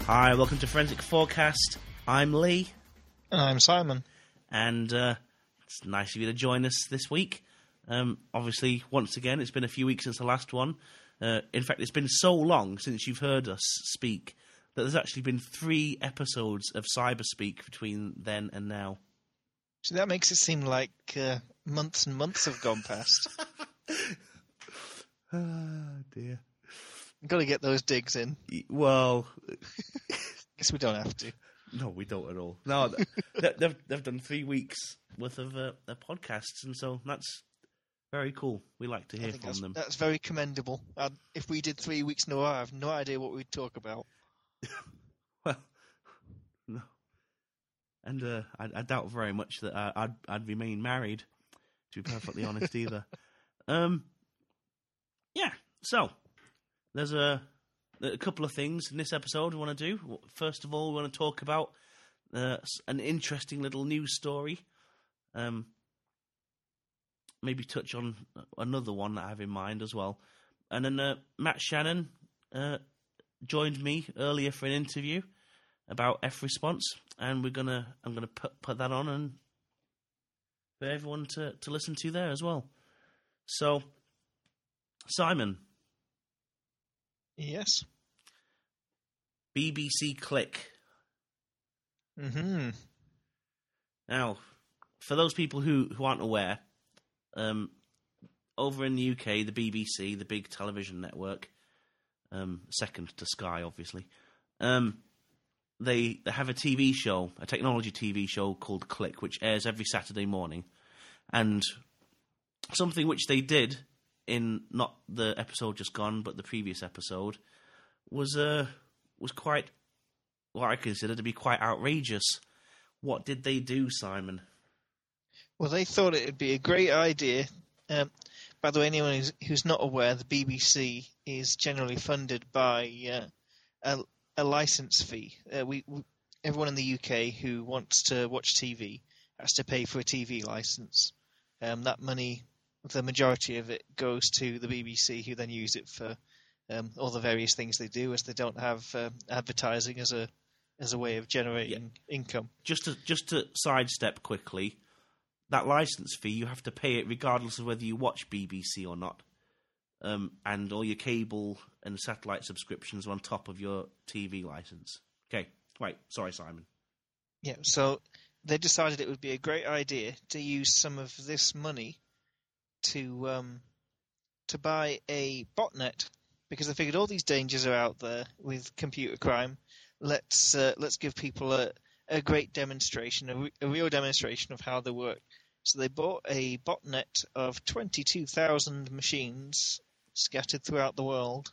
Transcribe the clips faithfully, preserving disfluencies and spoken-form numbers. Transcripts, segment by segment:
Hi, welcome to Forensic Forecast. I'm Lee. And I'm Simon. And uh, it's nice of you to join us this week. Um, obviously, once again, it's been a few weeks since the last one. Uh, in fact, it's been so long since you've heard us speak that there's actually been three episodes of Cyberspeak between then and now. So that makes it seem like uh, months and months have gone past. Oh, dear. I've got to get those digs in. Well... Guess we don't have to. No, we don't at all. No, they've, they've done three weeks worth of uh, their podcasts, and so that's very cool. We like to hear from that's, them. That's very commendable. I'd, if we did three weeks in a row, I have no idea what we'd talk about. Well, no. And uh, I, I doubt very much that uh, I'd, I'd remain married, to be perfectly honest, either. Um, yeah, so there's a, a couple of things in this episode we want to do. First of all, we want to talk about uh, an interesting little news story. Um, maybe touch on another one that I have in mind as well. And then uh, Matt Shannon uh, joined me earlier for an interview about F response, and we're gonna I'm gonna put put that on and for everyone to, to listen to there as well. So, Simon. Yes. B B C Click. Mm-hmm. Now, for those people who, who aren't aware, um, over in the U K, the B B C, the big television network, um, second to Sky, obviously, um, they they have a T V show, a technology T V show called Click, which airs every Saturday morning, and something which they did in not the episode just gone, but the previous episode, was uh was quite what I consider to be quite outrageous. What did they do, Simon? Well, they thought it would be a great idea. Um, by the way, anyone who's, who's not aware, the B B C is generally funded by uh, a, a license fee. Uh, we, we everyone in the U K who wants to watch T V has to pay for a T V license. Um, that money, the majority of it, goes to the B B C, who then use it for um, all the various things they do, as they don't have uh, advertising as a as a way of generating yeah. income. Just to just to sidestep quickly, that license fee, you have to pay it regardless of whether you watch B B C or not, um, and all your cable and satellite subscriptions are on top of your T V license. Okay, right. Sorry, Simon. Yeah. So they decided it would be a great idea to use some of this money to um, to buy a botnet, because they figured all these dangers are out there with computer crime. Let's uh, let's give people a, a great demonstration, a, re- a real demonstration of how they work. So they bought a botnet of twenty-two thousand machines scattered throughout the world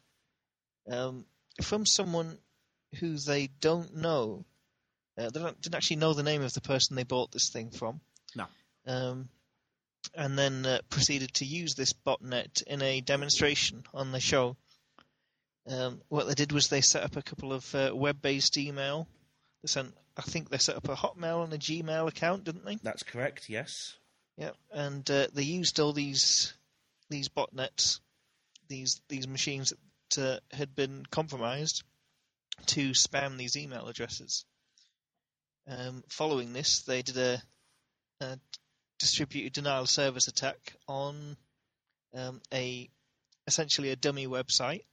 um, from someone who they don't know. Uh, they don't, didn't actually know the name of the person they bought this thing from. No. Um, and then uh, proceeded to use this botnet in a demonstration on the show. Um, what they did was they set up a couple of uh, web-based email. They sent, I think they set up a Hotmail and a Gmail account, didn't they? That's correct, yes. Yeah, and uh, they used all these these botnets, these these machines that uh, had been compromised, to spam these email addresses. Um, following this, they did a, a distributed denial of service attack on um, a essentially a dummy website,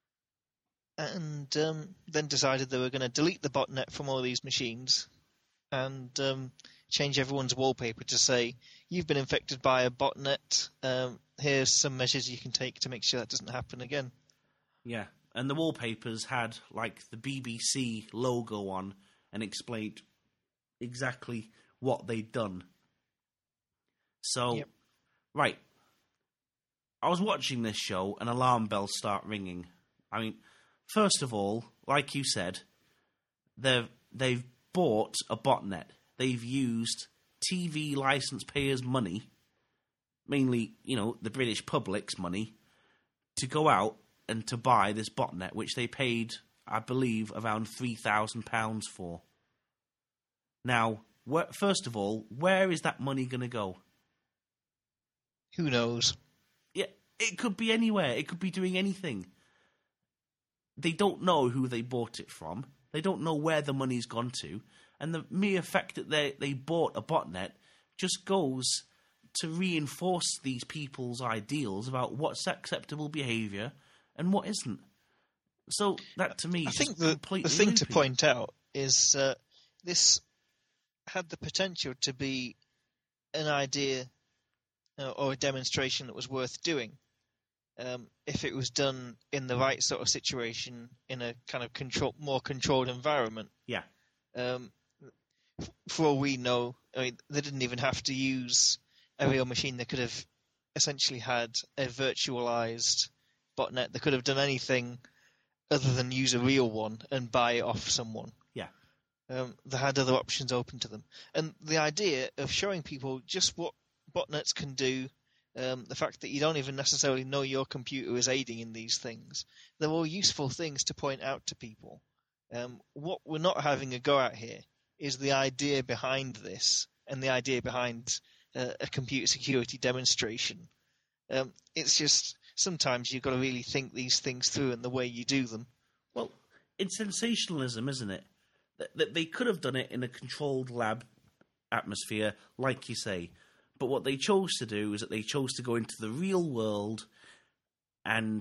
and um, then decided they were going to delete the botnet from all these machines and um, change everyone's wallpaper to say, you've been infected by a botnet, um, here's some measures you can take to make sure that doesn't happen again. Yeah, and the wallpapers had like the B B C logo on and explained exactly what they'd done. So, yep. Right, I was watching this show and alarm bells start ringing. I mean, first of all, like you said, they've they've bought a botnet. They've used T V license payers' money, mainly, you know, the British public's money, to go out and to buy this botnet, which they paid, I believe, around three thousand pounds for. Now, wh- first of all, where is that money going to go? Who knows? Yeah, it could be anywhere. It could be doing anything. They don't know who they bought it from. They don't know where the money's gone to. And the mere fact that they, they bought a botnet just goes to reinforce these people's ideals about what's acceptable behaviour and what isn't. So that, to me, I is think just the, completely the thing loopy. to point out is uh, this had the potential to be an idea uh, or a demonstration that was worth doing um, if it was done in the right sort of situation in a kind of control, more controlled environment. Yeah. Um, for all we know, I mean, they didn't even have to use a real machine. They could have essentially had a virtualized botnet. They could have done anything other than use a real one and buy it off someone. Yeah. Um, they had other options open to them. And the idea of showing people just what botnets can do, um, the fact that you don't even necessarily know your computer is aiding in these things, they're all useful things to point out to people. Um, what we're not having a go at here is the idea behind this and the idea behind uh, a computer security demonstration. Um, it's just sometimes you've got to really think these things through and the way you do them. Well, it's sensationalism, isn't it? That they could have done it in a controlled lab atmosphere, like you say. But what they chose to do is that they chose to go into the real world and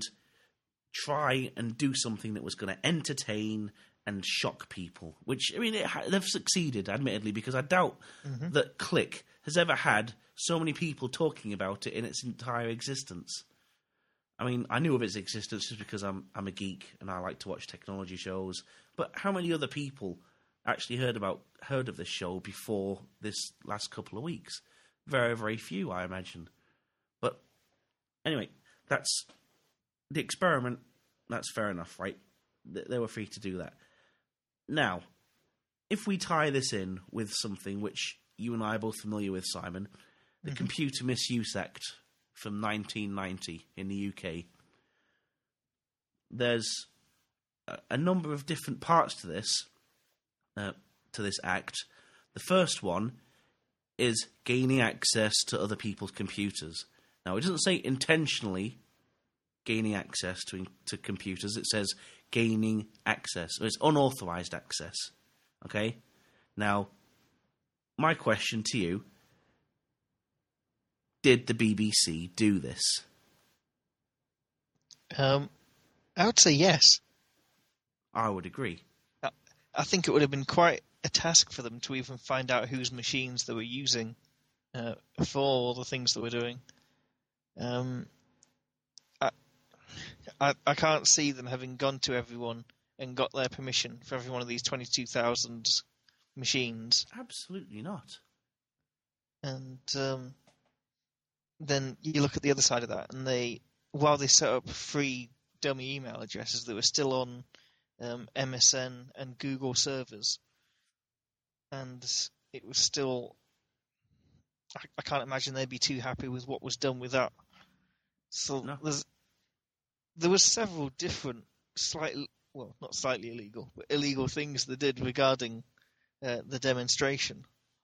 try and do something that was going to entertain and shock people. Which, I mean, it, they've succeeded, admittedly, because I doubt mm-hmm. that Click has ever had so many people talking about it in its entire existence. I mean, I knew of its existence just because I'm I'm a geek and I like to watch technology shows. But how many other people actually heard about heard of this show before this last couple of weeks? Very, very few, I imagine. But anyway, that's the experiment. That's fair enough, right? They were free to do that. Now, if we tie this in with something which you and I are both familiar with, Simon, the mm-hmm. Computer Misuse Act from nineteen ninety in the U K, there's a, a number of different parts to this, uh, to this act. The first one is gaining access to other people's computers. Now, it doesn't say intentionally gaining access to to computers. It says gaining access. So it's unauthorized access. Okay? Now, my question to you, did the B B C do this? Um, I would say yes. I would agree. I, I think it would have been quite a task for them to even find out whose machines they were using uh, for all the things that we're doing. Um, I, I I can't see them having gone to everyone and got their permission for every one of these twenty-two thousand machines. Absolutely not. And um, then you look at the other side of that, and they, while they set up free dummy email addresses that were still on um, M S N and Google servers, and it was still, I, I can't imagine they'd be too happy with what was done with that. So no. there's, there was several different, slightly, well, not slightly illegal, but illegal things they did regarding uh, the demonstration.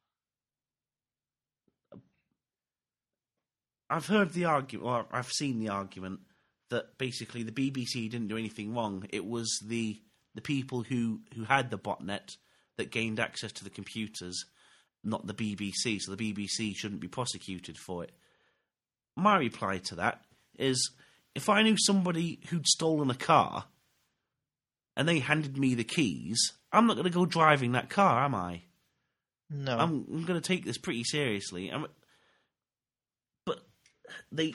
I've heard the argument, or I've seen the argument, that basically the B B C didn't do anything wrong. It was the the people who, who had the botnet that gained access to the computers, not the B B C, so the B B C shouldn't be prosecuted for it. My reply to that is, if I knew somebody who'd stolen a car and they handed me the keys, I'm not going to go driving that car, am I? No. I'm, I'm going to take this pretty seriously. I'm, but they...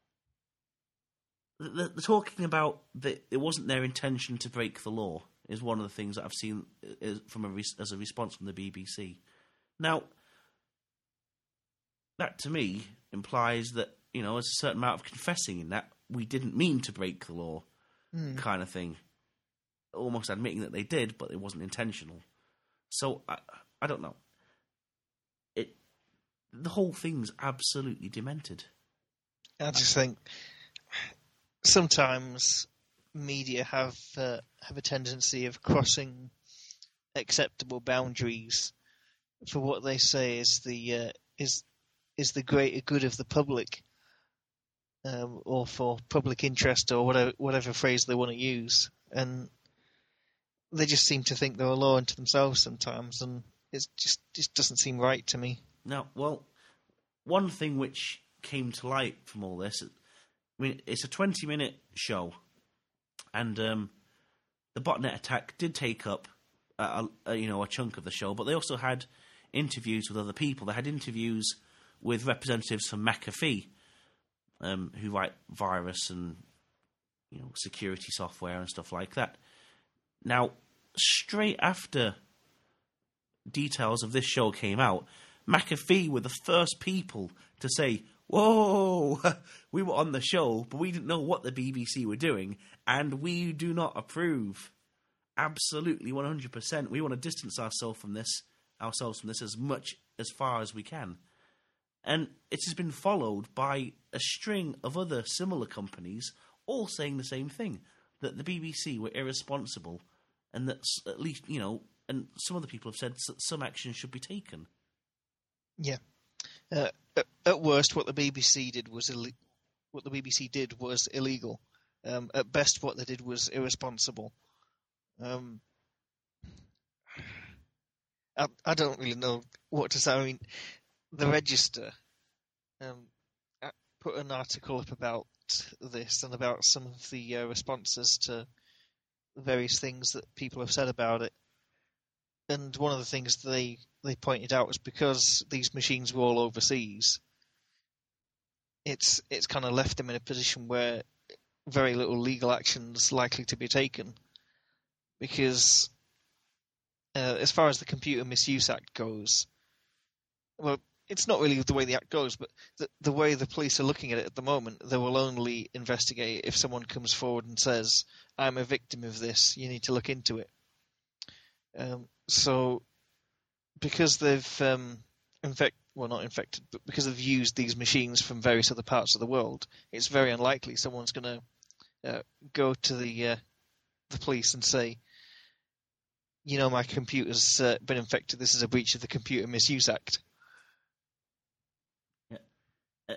They're talking about that it wasn't their intention to break the law is one of the things that I've seen from a as a response from the B B C. Now, that to me implies that, you know, there's a certain amount of confessing in that we didn't mean to break the law, mm. kind of thing. Almost admitting that they did, but it wasn't intentional. So I, I don't know. It the whole thing's absolutely demented. I just think sometimes media have uh, have a tendency of crossing acceptable boundaries for what they say is the uh, is is the greater good of the public, um, or for public interest, or whatever whatever phrase they want to use. And they just seem to think they're a law unto themselves sometimes, and it just just doesn't seem right to me. Now, well, one thing which came to light from all this, I mean, it's a twenty-minute show, and um, the botnet attack did take up a, a, you know a chunk of the show, but they also had interviews with other people. They had interviews with representatives from McAfee, um, who write virus and you know security software and stuff like that. Now, straight after details of this show came out, McAfee were the first people to say, whoa, we were on the show, but we didn't know what the B B C were doing, and we do not approve. Absolutely, one hundred percent. We want to distance ourselves from this, ourselves from this as much, as far as we can. And it has been followed by a string of other similar companies all saying the same thing, that the B B C were irresponsible, and that at least, you know, and some other people have said that some action should be taken. Yeah. Uh, at, at worst, what the B B C did was Ill- what the B B C did was illegal. Um, at best, what they did was irresponsible. Um, I, I don't really know what to say. I mean, the Register um, put an article up about this and about some of the uh, responses to various things that people have said about it. And one of the things they, they pointed out was because these machines were all overseas, it's it's kind of left them in a position where very little legal action's likely to be taken. Because uh, as far as the Computer Misuse Act goes, well, it's not really the way the Act goes, but the, the way the police are looking at it at the moment, they will only investigate if someone comes forward and says, I'm a victim of this, you need to look into it. Um, so, because they've um, infect, well, not infected, but because they've used these machines from various other parts of the world, it's very unlikely someone's going to uh, go to the uh, the police and say, you know, my computer's uh, been infected. This is a breach of the Computer Misuse Act. Yeah. Uh,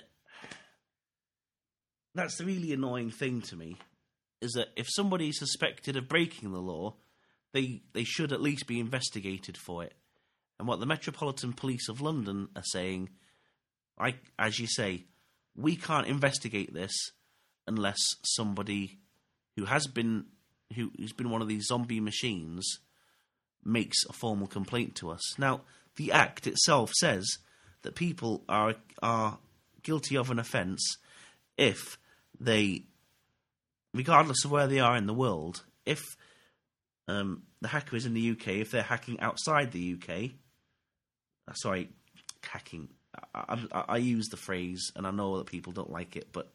that's the really annoying thing to me, is that if somebody is suspected of breaking the law, they they should at least be investigated for it. And what the Metropolitan Police of London are saying, I, as you say, we can't investigate this unless somebody who has been who, who's been one of these zombie machines makes a formal complaint to us. Now, the Act itself says that people are are guilty of an offence if they, regardless of where they are in the world, if um, the hacker is in the U K, if they're hacking outside the U K, uh, sorry, hacking, I, I, I use the phrase, and I know that people don't like it, but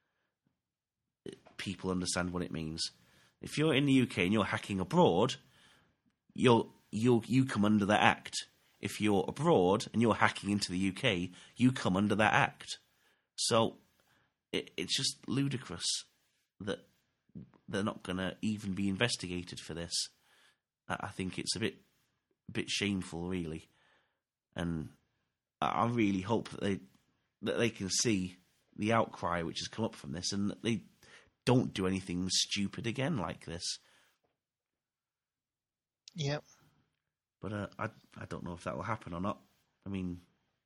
people understand what it means. If you're in the U K and you're hacking abroad, you'll, you'll, you come under that Act. If you're abroad and you're hacking into the U K, you come under that Act. So it, it's just ludicrous that they're not going to even be investigated for this. I think it's a bit, a bit shameful, really, and I really hope that they that they can see the outcry which has come up from this, and that they don't do anything stupid again like this. Yeah, but uh, I I don't know if that will happen or not. I mean,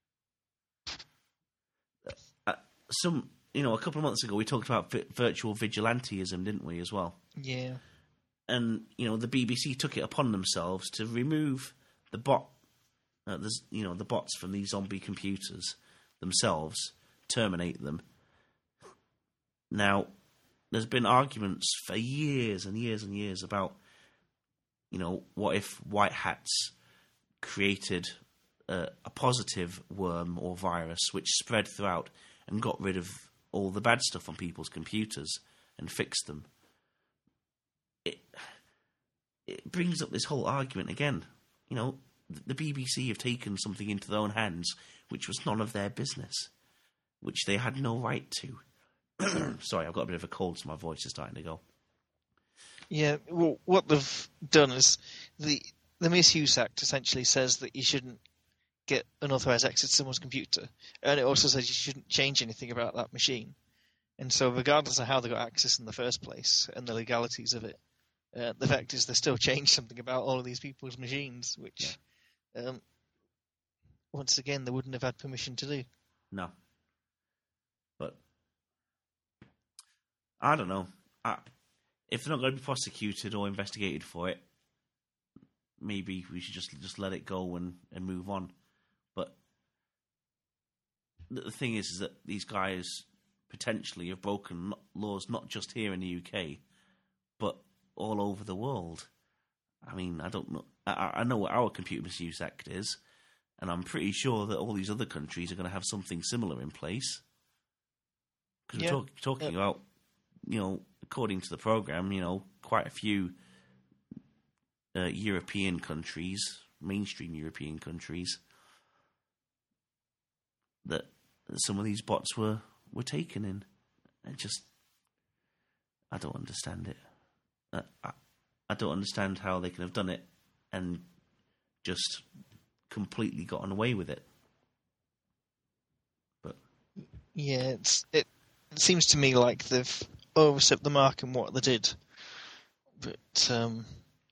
uh, some you know a couple of months ago we talked about vi- virtual vigilantism, didn't we, as well? Yeah. And, you know, the B B C took it upon themselves to remove the bot, uh, the, you know, the bots from these zombie computers themselves, terminate them. Now, there's been arguments for years and years and years about, you know, what if white hats created a, a positive worm or virus which spread throughout and got rid of all the bad stuff on people's computers and fixed them. It, it brings up this whole argument again. You know, the B B C have taken something into their own hands which was none of their business, which they had no right to. Sorry, I've got a bit of a cold, so my voice is starting to go. Yeah, well, what they've done is the the Misuse Act essentially says that you shouldn't get unauthorized access to someone's computer, and it also says you shouldn't change anything about that machine. And so regardless of how they got access in the first place and the legalities of it, Uh, the fact is, they still changed something about all of these people's machines, which, yeah. um, once again, they wouldn't have had permission to do. No. But I don't know. I, if they're not going to be prosecuted or investigated for it, maybe we should just just let it go and, and move on. But the thing is, is that these guys potentially have broken laws not just here in the U K, but all over the world. I mean, I don't know. I, I know what our Computer Misuse Act is, and I'm pretty sure that all these other countries are going to have something similar in place. Because yeah. we're talk, talking yeah. about, you know, according to the program, you know, quite a few uh, European countries, mainstream European countries, that some of these bots were, were taken in. I just, I don't understand it. Uh, I, I don't understand how they can have done it and just completely gotten away with it. But yeah, it's, it, it seems to me like they've overstepped the mark in what they did. But um,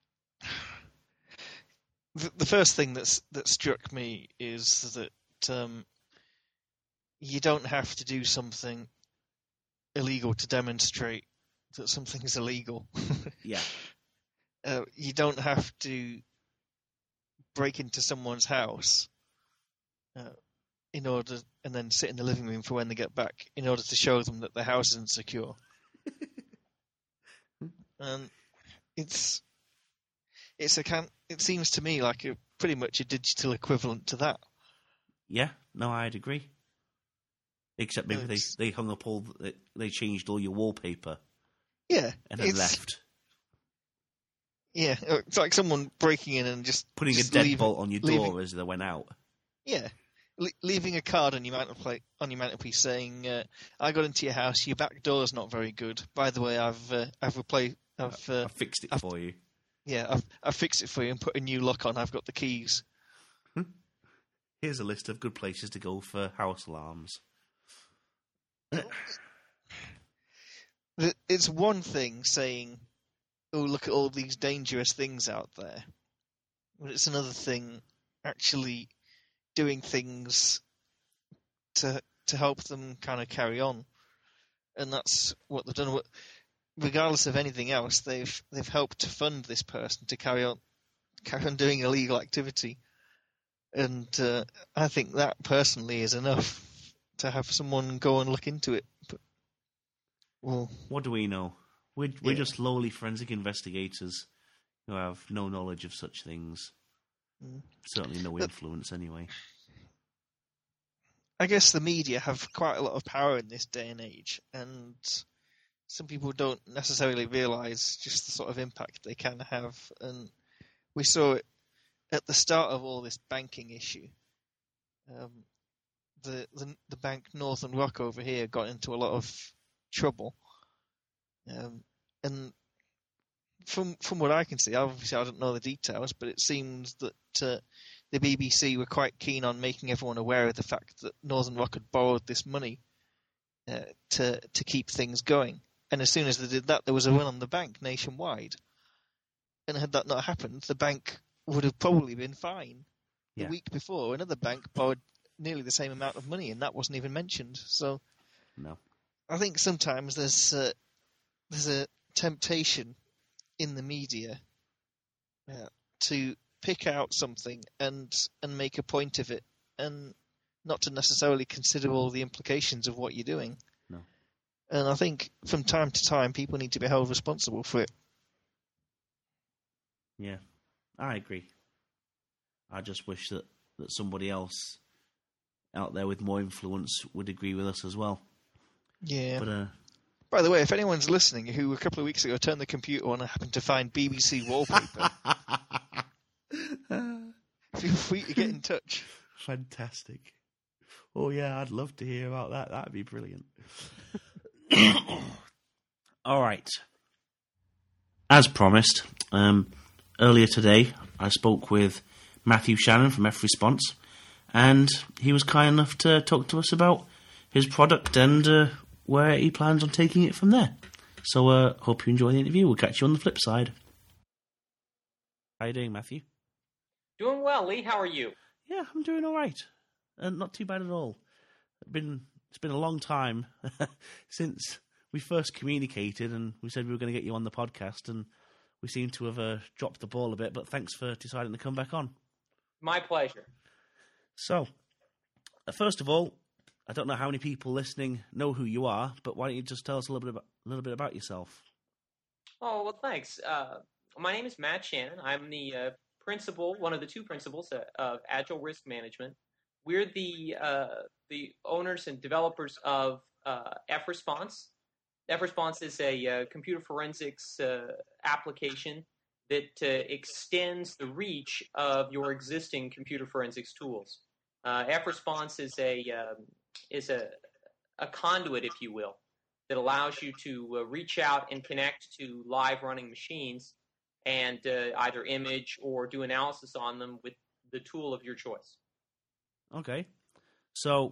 the, the first thing that's that struck me is that um, you don't have to do something illegal to demonstrate that something is illegal. Yeah. Uh, you don't have to break into someone's house uh, in order, and then sit in the living room for when they get back in order to show them that the house isn't secure. And it's it's a can. It seems to me like a pretty much a digital equivalent to that. Yeah. No, I'd agree. Except maybe they, they hung up all, they, they changed all your wallpaper. Yeah. And then left. Yeah, it's like someone breaking in and just... Putting just a deadbolt leaving, on your door leaving, as they went out. Yeah. Le- leaving a card on your mantelpiece, on your mantelpiece saying, uh, I got into your house, your back door's not very good. By the way, I've uh, I've replaced... I've, uh, I've fixed it I've, for you. Yeah, I've, I've fixed it for you and put a new lock on. I've got the keys. Here's a list of good places to go for house alarms. It's one thing saying, oh, look at all these dangerous things out there. But it's another thing actually doing things to to help them kind of carry on. And that's what they've done. Regardless of anything else, they've they've helped to fund this person to carry on carry on doing illegal activity. And uh, I think that personally is enough to have someone go and look into it. But, well, what do we know? We're, we're yeah. just lowly forensic investigators who have no knowledge of such things. Mm. Certainly no but, influence anyway. I guess the media have quite a lot of power in this day and age, and some people don't necessarily realise just the sort of impact they can have. And we saw it at the start of all this banking issue. Um, the, the the bank Northern Rock over here got into a lot of trouble, um, and from from what I can see, obviously I don't know the details, but it seems that uh, the B B C were quite keen on making everyone aware of the fact that Northern Rock had borrowed this money uh, to to keep things going. And as soon as they did that, there was a run on the bank nationwide. And had that not happened, the bank would have probably been fine. The yeah. week before, another bank borrowed nearly the same amount of money, and that wasn't even mentioned. So, no, I think sometimes there's uh, there's a temptation in the media uh, to pick out something and and make a point of it, and not to necessarily consider all the implications of what you're doing. No, and I think from time to time, people need to be held responsible for it. Yeah, I agree. I just wish that, that somebody else out there with more influence would agree with us as well. Yeah. But, uh, by the way, if anyone's listening who a couple of weeks ago turned the computer on and happened to find B B C wallpaper, feel free to get in touch. Fantastic. Oh, yeah, I'd love to hear about that. That'd be brilliant. All right. As promised, um, earlier today, I spoke with Matthew Shannon from F Response, and he was kind enough to talk to us about his product and uh, where he plans on taking it from there. So, uh, hope you enjoy the interview. We'll catch you on the flip side. How you doing, Matthew? Doing well, Lee. How are you? Yeah, I'm doing all right. Uh, not too bad at all. It's been it's been a long time since we first communicated, and we said we were going to get you on the podcast, and we seem to have uh, dropped the ball a bit. But thanks for deciding to come back on. My pleasure. So, uh, first of all, I don't know how many people listening know who you are, but why don't you just tell us a little bit about, a little bit about yourself? Oh well, thanks. Uh, my name is Matt Shannon. I'm the uh, principal, one of the two principals uh, of Agile Risk Management. We're the uh, the owners and developers of uh, F-Response. F-Response is a uh, computer forensics uh, application that uh, extends the reach of your existing computer forensics tools. Uh, F-Response is a um, is a a conduit, if you will, that allows you to uh, reach out and connect to live running machines and uh, either image or do analysis on them with the tool of your choice. Okay. So,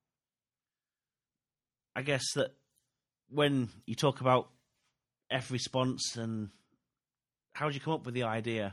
I guess that when you talk about F-Response, and how did you come up with the idea?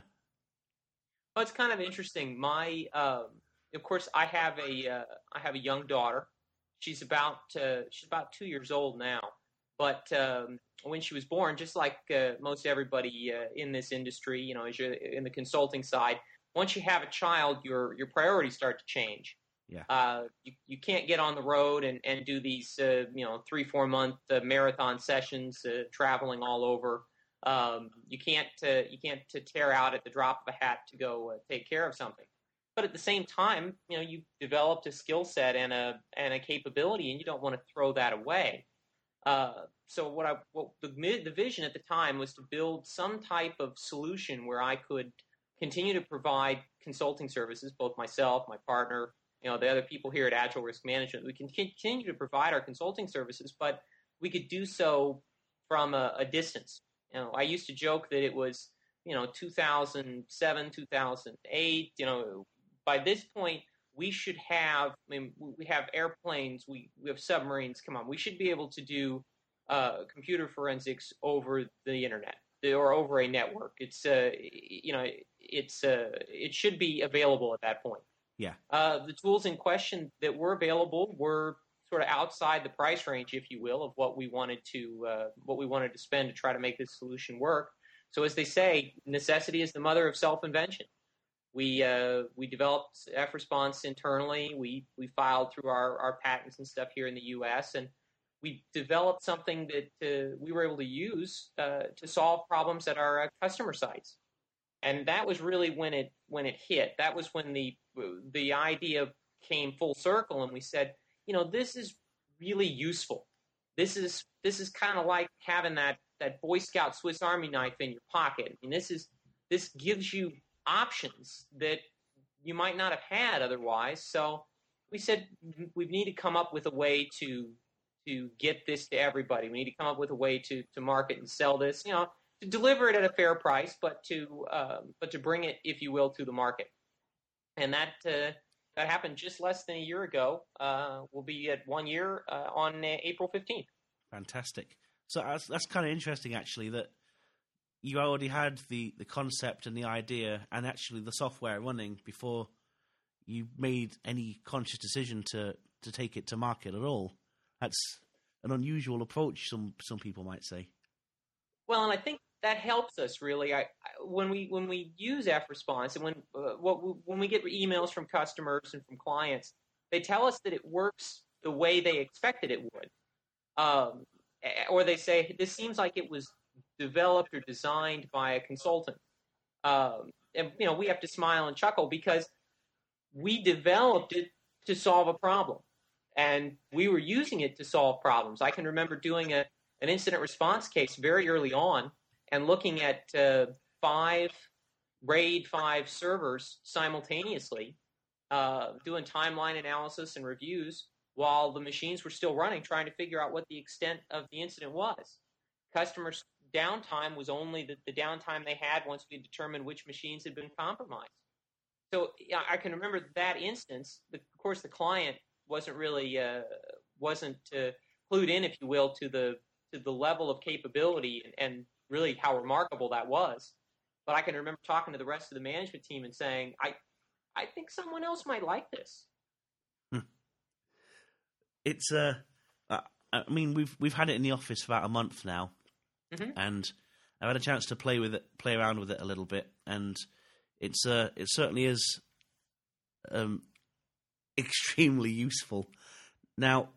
Well, it's kind of interesting. My, um, of course, I have a uh, I have a young daughter. She's about uh, she's about two years old now. But um, when she was born, just like uh, most everybody uh, in this industry, you know, as you're in the consulting side, once you have a child, your your priorities start to change. Yeah. Uh, you you can't get on the road and, and do these uh, you know three four month uh, marathon sessions, uh, traveling all over. Um, you can't uh, you can't uh, tear out at the drop of a hat to go uh, take care of something. But at the same time, you know, you've developed a skill set and a and a capability, and you don't want to throw that away. Uh, so what I what the the vision at the time was to build some type of solution where I could continue to provide consulting services, both myself, my partner, you know, the other people here at Agile Risk Management. We can continue to provide our consulting services, but we could do so from a, a distance. You know, I used to joke that it was, you know, two thousand seven, two thousand eight. You know, by this point, we should have, I mean, we have airplanes, we, we have submarines, come on, we should be able to do uh, computer forensics over the internet or over a network. It's, uh, you know, it's, uh, it should be available at that point. Yeah. Uh, the tools in question that were available were sort of outside the price range, if you will, of what we wanted to, uh, what we wanted to spend to try to make this solution work. So as they say, necessity is the mother of self-invention. We uh, we developed F-Response internally. We we filed through our, our patents and stuff here in the U S, and we developed something that uh, we were able to use uh, to solve problems at our uh, customer sites. And that was really when it when it hit. That was when the the idea came full circle, and we said, you know, this is really useful. This is this is kind of like having that that Boy Scout Swiss Army knife in your pocket. I mean, this is this gives you options that you might not have had otherwise. So we said we need to come up with a way to to get this to everybody. We need to come up with a way to to market and sell this, you know, to deliver it at a fair price, but to um, but to bring it, if you will, to the market. And that uh, that happened just less than a year ago. Uh, we'll be at one year uh, on uh, April fifteenth. Fantastic. So that's, that's kind of interesting, actually, that you already had the, the concept and the idea and actually the software running before you made any conscious decision to, to take it to market at all. That's an unusual approach, some some people might say. Well, and I think that helps us really. I, I when we when we use F-Response and when uh, what we, when we get emails from customers and from clients, they tell us that it works the way they expected it would, um, or they say this seems like it was developed or designed by a consultant. Um, and, you know, we have to smile and chuckle because we developed it to solve a problem. And we were using it to solve problems. I can remember doing a, an incident response case very early on and looking at uh, five RAID five servers simultaneously, uh, doing timeline analysis and reviews while the machines were still running, trying to figure out what the extent of the incident was. Customers' downtime was only the, the downtime they had once we determined which machines had been compromised. So yeah, I can remember that instance. The, of course, the client wasn't really uh, wasn't uh, clued in, if you will, to the to the level of capability and, and really how remarkable that was. but I can remember talking to the rest of the management team and saying, I, I think someone else might like this. Hmm. It's uh, I mean, we've we've had it in the office for about a month now, mm-hmm. and I've had a chance to play with it, play around with it a little bit, and it's uh, it certainly is um, extremely useful. Now,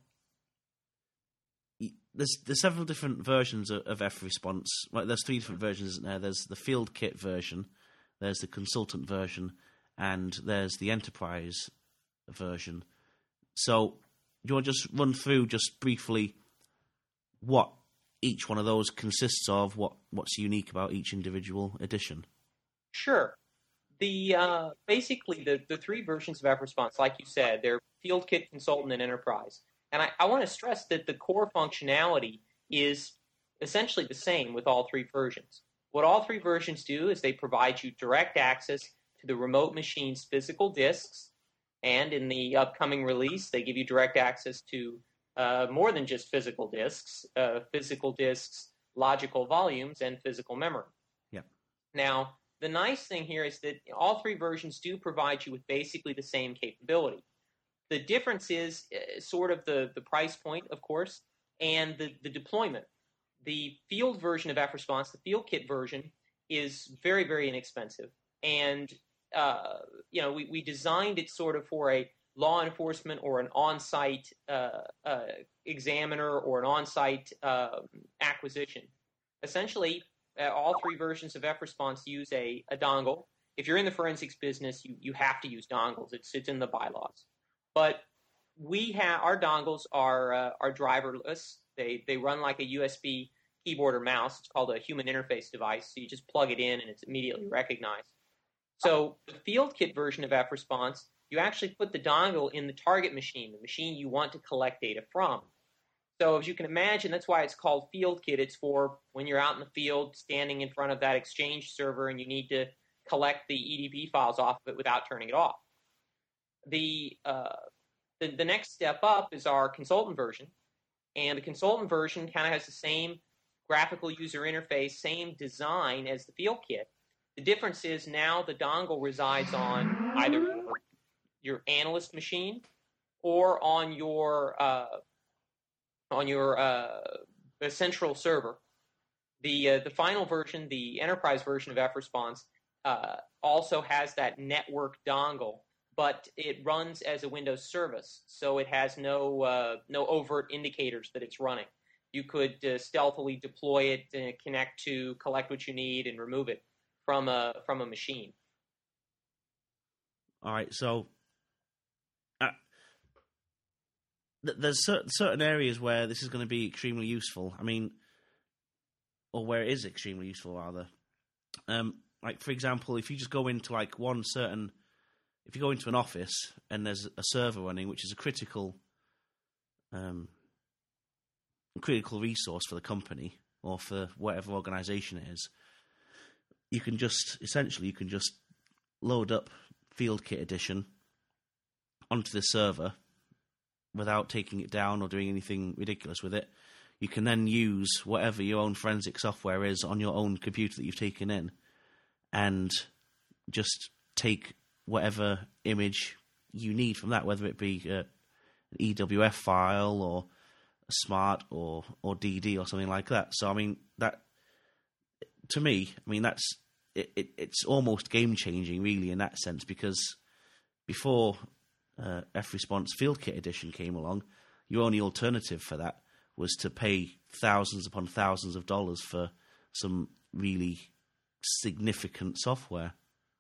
there's there's several different versions of, of F Response. Like, there's three different versions, isn't there? There's the Field Kit version, there's the Consultant version, and there's the Enterprise version. So, do you want to just run through just briefly what each one of those consists of, what, what's unique about each individual edition? Sure. The uh, basically, the, the three versions of F Response, like you said, they're Field Kit, Consultant, and Enterprise. And I, I want to stress that the core functionality is essentially the same with all three versions. What all three versions do is they provide you direct access to the remote machine's physical disks, and in the upcoming release, they give you direct access to uh, more than just physical disks, uh, physical disks, logical volumes, and physical memory. Yep. Now, the nice thing here is that all three versions do provide you with basically the same capability. The difference is uh, sort of the, the price point, of course, and the, the deployment. The field version of F Response, the Field Kit version, is very, very inexpensive. And, uh, you know, we, we designed it sort of for a law enforcement or an on-site uh, uh, examiner or an on-site uh, acquisition. Essentially, uh, all three versions of F Response use a, a dongle. If you're in the forensics business, you, you have to use dongles. It's, it's in the bylaws. But we have our dongles are uh, are driverless. They they run like a U S B keyboard or mouse. It's called a human interface device. So you just plug it in and it's immediately recognized. So the Field Kit version of F Response, you actually put the dongle in the target machine, the machine you want to collect data from. So as you can imagine, that's why it's called Field Kit. It's for when you're out in the field, standing in front of that Exchange server, and you need to collect the E D B files off of it without turning it off. The, uh, the the next step up is our Consultant version, and the Consultant version kind of has the same graphical user interface, same design as the Field Kit. The difference is now the dongle resides on either your, your analyst machine or on your uh, on your uh, central server. The uh, the final version, the Enterprise version of F Response, uh, also has that network dongle, but it runs as a Windows service, so it has no uh, no overt indicators that it's running. You could uh, stealthily deploy it, and connect to, collect what you need, and remove it from a from a machine. All right, so uh, th- there's certain certain areas where this is going to be extremely useful. I mean, or where it is extremely useful, rather. Um, like for example, if you just go into like one certain. If you go into an office and there's a server running, which is a critical, um, critical resource for the company or for whatever organization it is, you can just essentially you can just load up Field Kit Edition onto the server without taking it down or doing anything ridiculous with it. You can then use whatever your own forensic software is on your own computer that you've taken in, and just take whatever image you need from that, whether it be uh, an E W F file or a Smart or or D D or something like that. So I mean that to me, I mean that's it, it it's almost game changing really in that sense, because before uh, F Response Field Kit Edition came along, your only alternative for that was to pay thousands upon thousands of dollars for some really significant software.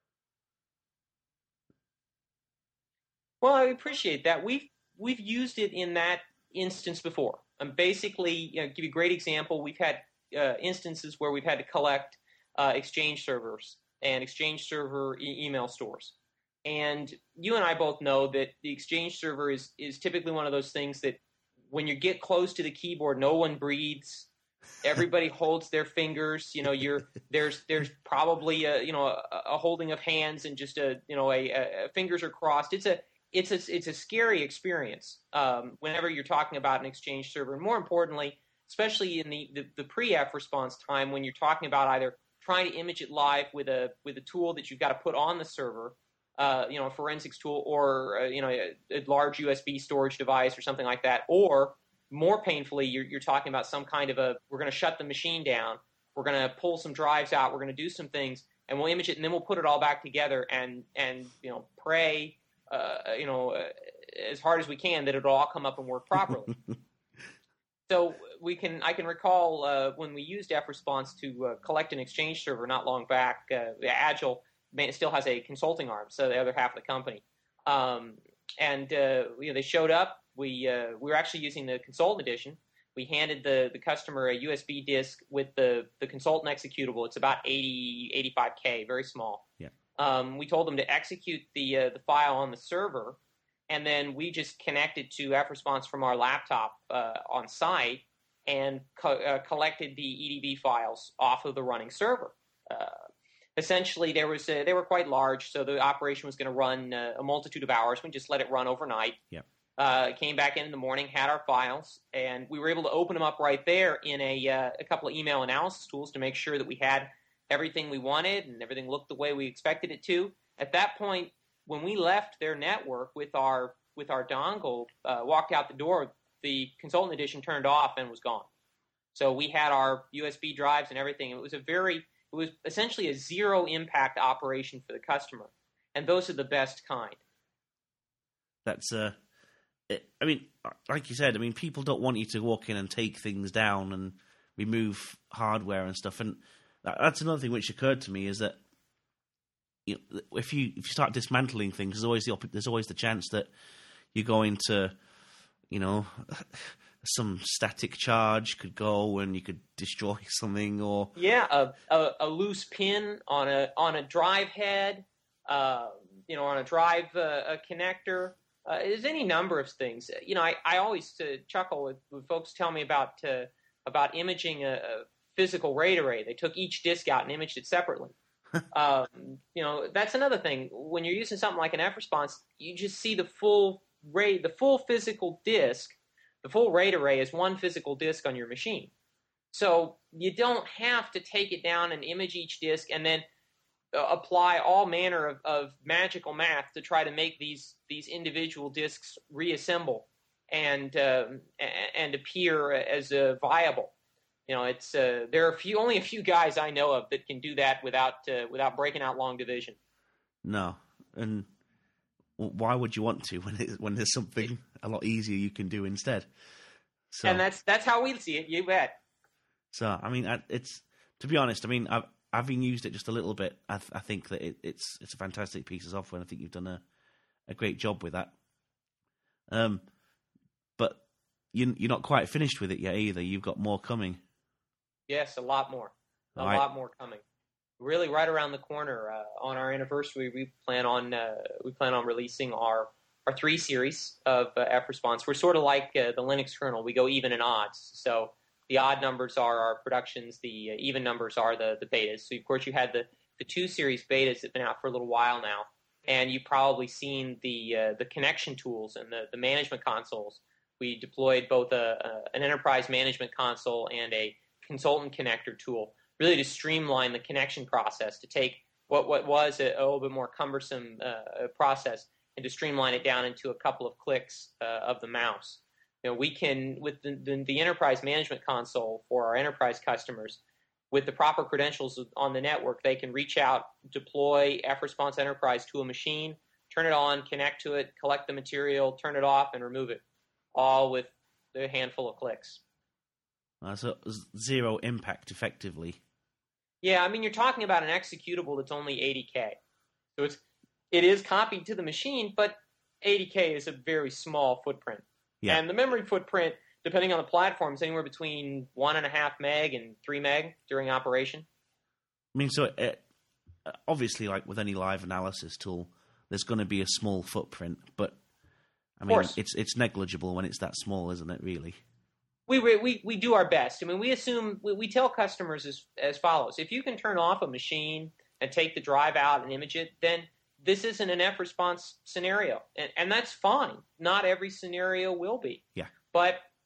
Well, I appreciate that. We've we've used it in that instance before. Um, basically, you know, give you a great example. We've had uh, instances where we've had to collect uh, Exchange servers and Exchange server e- email stores. And you and I both know that the Exchange server is is typically one of those things that when you get close to the keyboard, no one breathes. Everybody holds their fingers. You know, you're there's there's probably a you know a, a holding of hands and just a you know a, a fingers are crossed. It's a It's a, it's a scary experience um, whenever you're talking about an Exchange server. And more importantly, especially in the, the, the pre-F Response time when you're talking about either trying to image it live with a with a tool that you've got to put on the server, uh, you know, a forensics tool, or uh, you know, a, a large U S B storage device or something like that, or more painfully, you're, you're talking about some kind of a, we're going to shut the machine down, we're going to pull some drives out, we're going to do some things, and we'll image it, and then we'll put it all back together and, and you know, pray, uh, you know, uh, as hard as we can that it'll all come up and work properly. So we can, I can recall uh, when we used F-Response to uh, collect an Exchange server not long back, uh, Agile still has a consulting arm, so the other half of the company. Um, and uh, you know, they showed up. We uh, we were actually using the Consultant Edition. We handed the, the customer a U S B disk with the, the Consultant executable. It's about eighty, eighty-five K, very small. Yeah. Um, we told them to execute the uh, the file on the server, and then we just connected to F-Response from our laptop uh, on site and co- uh, collected the E D B files off of the running server. Uh, essentially, there was a, they were quite large, so the operation was going to run uh, a multitude of hours. We just let it run overnight. Yeah. Uh, came back in in the morning, had our files, and we were able to open them up right there in a, uh, a couple of email analysis tools to make sure that we had everything we wanted and everything looked the way we expected it to. At that point, when we left their network with our with our dongle, uh, walked out the door, the Consultant Edition turned off and was gone. So we had our U S B drives and everything. It was a very, it was essentially a zero impact operation for the customer, and those are the best kind. That's uh I mean, like you said, I mean, people don't want you to walk in and take things down and remove hardware and stuff. And that's another thing which occurred to me is that, you know, if you if you start dismantling things, there's always the there's always the chance that you're going to, you know, some static charge could go and you could destroy something, or yeah, a, a, a loose pin on a on a drive head, uh, you know, on a drive uh, a connector. Uh, there's any number of things. You know, I, I always uh, chuckle with, when folks tell me about uh, about imaging a, a physical RAID array. They took each disk out and imaged it separately. um, you know, that's another thing. When you're using something like an F-Response, you just see the full RAID, the full physical disk. The full RAID array is one physical disk on your machine. So you don't have to take it down and image each disk and then apply all manner of, of magical math to try to make these these individual disks reassemble and uh, and appear as uh, viable. You know, it's uh, there are a few only a few guys I know of that can do that without uh, without breaking out long division. No, and why would you want to when it, when there's something a lot easier you can do instead? So, and that's that's how we see it. You bet. So I mean, it's to be honest. I mean, I've having used it just a little bit, I, th- I think that it, it's it's a fantastic piece of software, and I think you've done a, a great job with that. Um, but you, you're not quite finished with it yet either. You've got more coming. Yes, a lot more. A right. lot more coming. Really, right around the corner. Uh, on our anniversary, we plan on uh, we plan on releasing our our three series of uh, F-Response. We're sort of like uh, the Linux kernel. We go even and odds. So the odd numbers are our productions. The uh, even numbers are the, the betas. So, of course, you had the, the two series betas that have been out for a little while now. And you've probably seen the uh, the connection tools and the, the management consoles. We deployed both a, a, an enterprise management console and a consultant connector tool, really to streamline the connection process, to take what, what was a, a little bit more cumbersome uh, process and to streamline it down into a couple of clicks uh, of the mouse. You know, we can, with the, the, the enterprise management console for our enterprise customers, with the proper credentials on the network, they can reach out, deploy F-Response Enterprise to a machine, turn it on, connect to it, collect the material, turn it off, and remove it, all with a handful of clicks. Uh, so zero impact, effectively. Yeah, I mean, you're talking about an executable that's only eighty K. So it's, it is copied to the machine, but eighty K is a very small footprint. Yeah. And the memory footprint, depending on the platform, is anywhere between one and a half meg and three meg during operation. I mean, so it, obviously, like with any live analysis tool, there's going to be a small footprint, but I mean, it's it's negligible when it's that small, isn't it? Really. We we we do our best. I mean, we assume we, we tell customers as as follows: if you can turn off a machine and take the drive out and image it, then this isn't an F-Response scenario, and and that's fine. Not every scenario will be. Yeah. But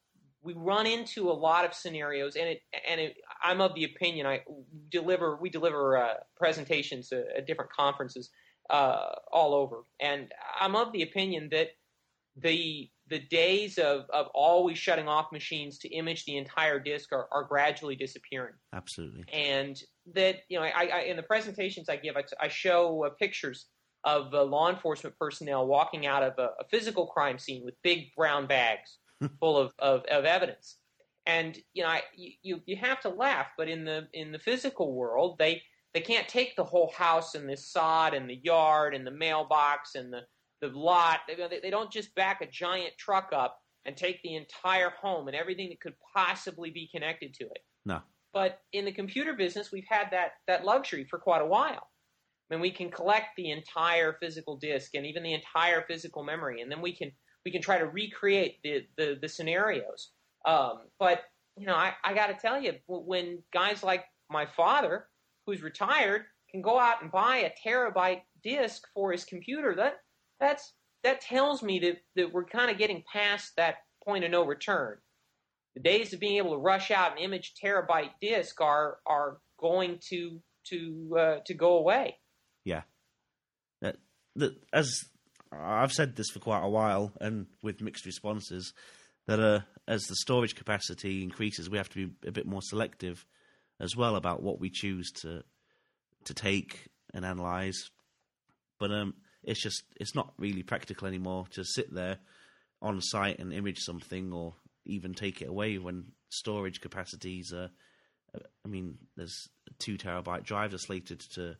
we run into a lot of scenarios, and it and it, I'm of the opinion I deliver we deliver uh, presentations at, at different conferences uh, all over, and I'm of the opinion that the the days of, of always shutting off machines to image the entire disk are, are gradually disappearing. Absolutely. And that, you know, I, I in the presentations I give, I, I show uh, pictures of uh, law enforcement personnel walking out of a, a physical crime scene with big brown bags full of, of, of evidence. And, you know, I, you, you have to laugh, but in the in the physical world, they, they can't take the whole house and the sod and the yard and the mailbox and the the lot. They, they don't just back a giant truck up and take the entire home and everything that could possibly be connected to it. No. But in the computer business, we've had that that luxury for quite a while. I mean, we can collect the entire physical disk and even the entire physical memory, and then we can we can try to recreate the the, the scenarios. Um, but you know, I, I got to tell you, when guys like my father, who's retired, can go out and buy a terabyte disk for his computer, that That's that tells me that, that we're kind of getting past that point of no return. The days of being able to rush out an image terabyte disk are are going to to uh, to go away. Yeah, that, that, as I've said this for quite a while, and with mixed responses, that uh, as the storage capacity increases, we have to be a bit more selective as well about what we choose to to take and analyze. But um. It's just, it's not really practical anymore to sit there on site and image something or even take it away when storage capacities are, I mean, there's two terabyte drives are slated to,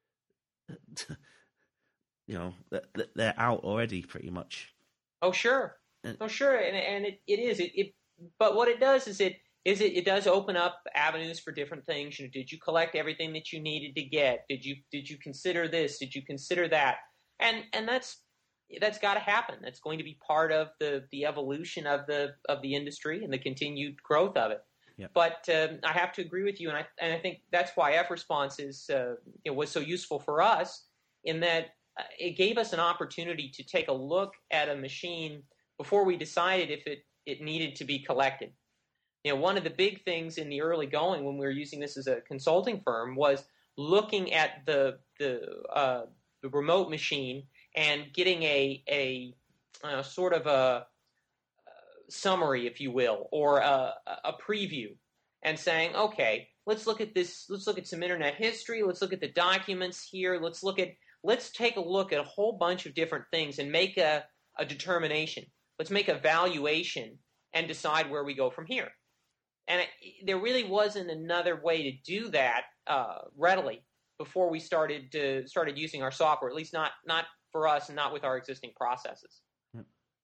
to you know, they're out already pretty much. Oh, sure. Oh, sure. And, and it, it is. It, it, but what it does is it, is it, it does open up avenues for different things. You know, did you collect everything that you needed to get? Did you, did you consider this? Did you consider that? And and that's that's got to happen. That's going to be part of the, the evolution of the of the industry and the continued growth of it. Yep. But um, I have to agree with you, and I and I think that's why F response is uh, you know, was so useful for us in that uh, it gave us an opportunity to take a look at a machine before we decided if it, it needed to be collected. You know, one of the big things in the early going when we were using this as a consulting firm was looking at the the uh, the remote machine and getting a a uh, sort of a, a summary, if you will, or a, a preview, and saying, okay, let's look at this. Let's look at some internet history. Let's look at the documents here. Let's look at let's take a look at a whole bunch of different things and make a, a determination. Let's make a valuation and decide where we go from here. And it, there really wasn't another way to do that uh, readily before we started uh, started using our software, at least not not for us and not with our existing processes. Yep.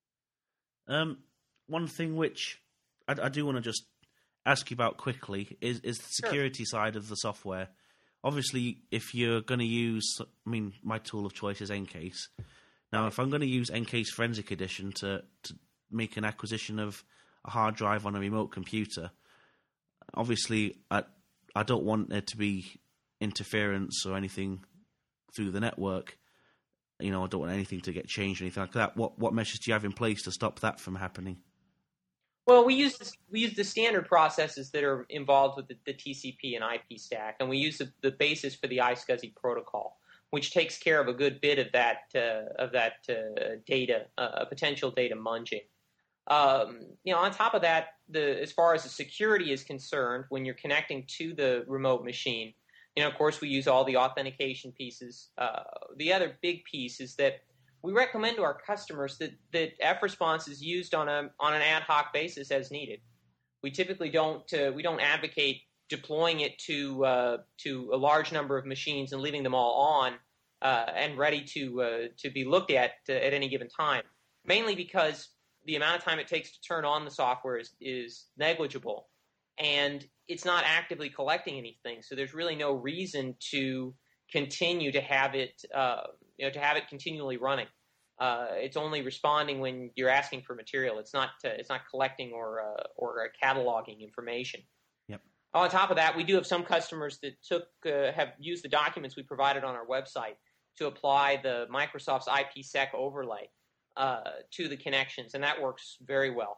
Um, one thing which I, I do want to just ask you about quickly is, is the security sure. side of the software. Obviously, if you're going to use, I mean, my tool of choice is Encase. Now, if I'm going to use Encase Forensic Edition to, to make an acquisition of a hard drive on a remote computer, obviously, I, I don't want there to be interference or anything through the network. You know, I don't want anything to get changed or anything like that. What what measures do you have in place to stop that from happening? Well, we use this, we use the standard processes that are involved with the, the T C P and I P stack, and we use the, the basis for the iSCSI protocol, which takes care of a good bit of that uh, of that uh, data, uh, potential data munging. Um, you know, on top of that, the as far as the security is concerned, when you're connecting to the remote machine, you know, of course, we use all the authentication pieces. Uh, the other big piece is that we recommend to our customers that, that F response is used on a on an ad hoc basis as needed. We typically don't uh, we don't advocate deploying it to uh, to a large number of machines and leaving them all on uh, and ready to uh, to be looked at uh, at any given time. Mainly because the amount of time it takes to turn on the software is, is negligible, and it's not actively collecting anything. So there's really no reason to continue to have it, uh, you know, to have it continually running. Uh, it's only responding when you're asking for material. It's not, uh, it's not collecting or uh, or uh, cataloging information. Yep. On top of that, we do have some customers that took uh, have used the documents we provided on our website to apply the Microsoft's IPsec overlay uh, to the connections, and that works very well.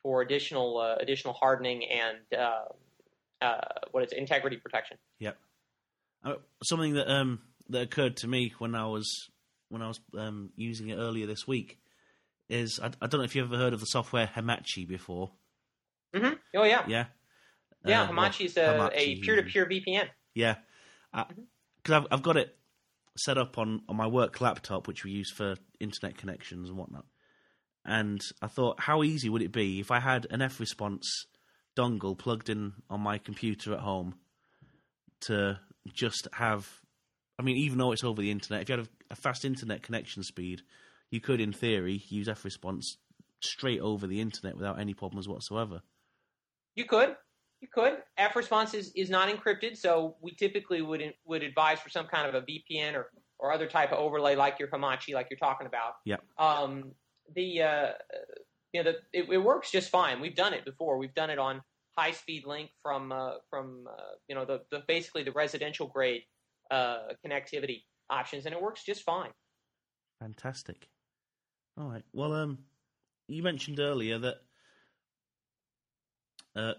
for additional uh, additional hardening and uh, uh, what is it, integrity protection. Yep. Uh, something that um, that occurred to me when I was when I was um, using it earlier this week is I, I don't know if you've ever heard of the software Hamachi before. Mm-hmm. Oh yeah. Yeah. Yeah, uh, Hamachi is well, a, a peer-to-peer V P N. Yeah. Because mm-hmm. I've, I've got it set up on, on my work laptop, which we use for internet connections and whatnot. And I thought, how easy would it be if I had an F-Response dongle plugged in on my computer at home to just have... I mean, even though it's over the internet, if you had a, a fast internet connection speed, you could, in theory, use F-Response straight over the internet without any problems whatsoever. You could. You could. F-Response is, is not encrypted, so we typically would would advise for some kind of a V P N or, or other type of overlay like your Hamachi, like you're talking about. Yeah. Um, the uh, you know the it, it works just fine. We've done it before. We've done it on high speed link from uh, from uh, you know the, the basically the residential grade uh, connectivity options, and it works just fine. Fantastic. All right. Well, um, you mentioned earlier that uh.